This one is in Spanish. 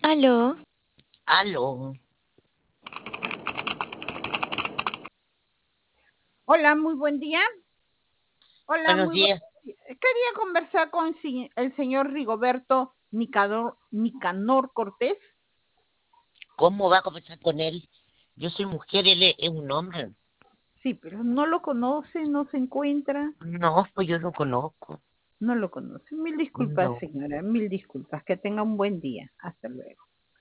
Aló, Aló, Hola, muy buen día. Hola, buenos muy buen días. día. Quería conversar con el señor Rigoberto Nicanor Cortés. ¿Cómo va a conversar con él? Yo soy mujer, él es un hombre. Sí, pero no lo conoce, no se encuentra, No, pues yo lo conozco. no lo conoce. Mil disculpas, No, señora, mil disculpas. Que tenga un buen día. Hasta luego.